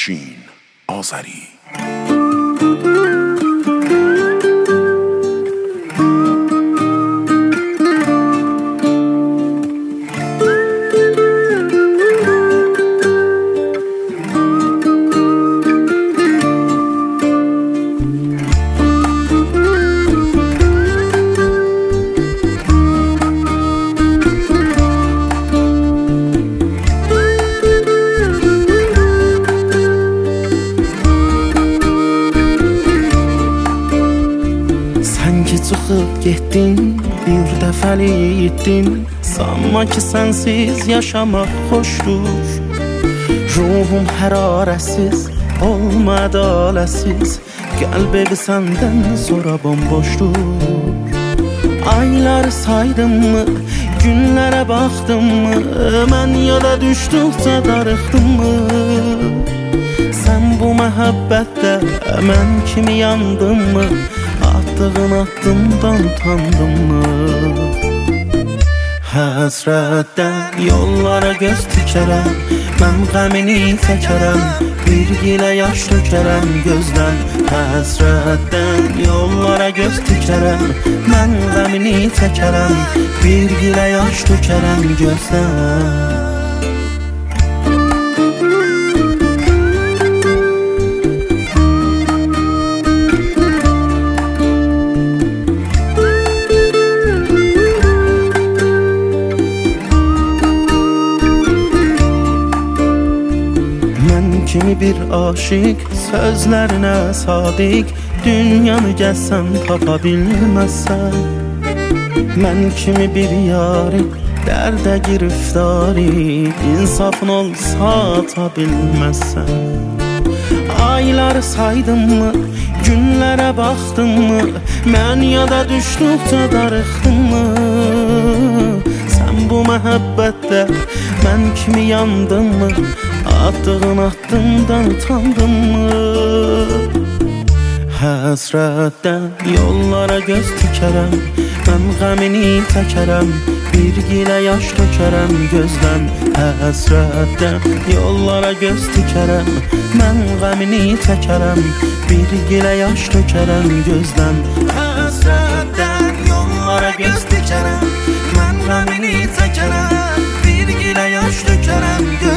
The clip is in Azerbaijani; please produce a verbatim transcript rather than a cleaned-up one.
Afşin Azəri. Çıxıb getdin, bir dəfəli itdin. Sanma ki sənsiz yaşamaq xoşdur. Ruhum hərarəsiz, olma ədaləsiz. Qəlb evi səndən sonra bomboşdur. Ayları saydım mı, günlərə baxdım mı? Mən yada düşdükcə darıxdım mı? Sən bu məhəbbətdə mən kimi yandın mı? Attığın addımdan utandım mı? Həsrətdən yollara göz tikərəm, mən qəmini çəkərəm, bir gilə yaş tökərəm gözdən. Həsrətdən yollara göz tikərəm, mən qəmini çəkərəm, bir gilə yaş tökərəm gözdən. Kimi bir aşık, sözlerine sadik, dünyanı gəlsən tapa bilməzsən. Mən kimi bir yari, dərdə giriftari, insafın olsa ata bilməzsən. Ayları saydım mı, günlərə baxdım mı? Mən yada düşdükcə darıxdım mı? Sən bu məhəbbətdə mən kimi yandın mı? Attığın addımdan utandın mı? Həsrətdən yollara göz tikərəm, mən qəmini çəkərəm, bir gilə yaş tökərəm gözdən. Həsrətdən yollara göz tikərəm, mən qəmini çəkərəm, bir gilə yaş tökərəm gözdən. Həsrətdən yollara göz tikərəm, mən qəmini çəkərəm, bir gilə yaş tökərəm gözdən.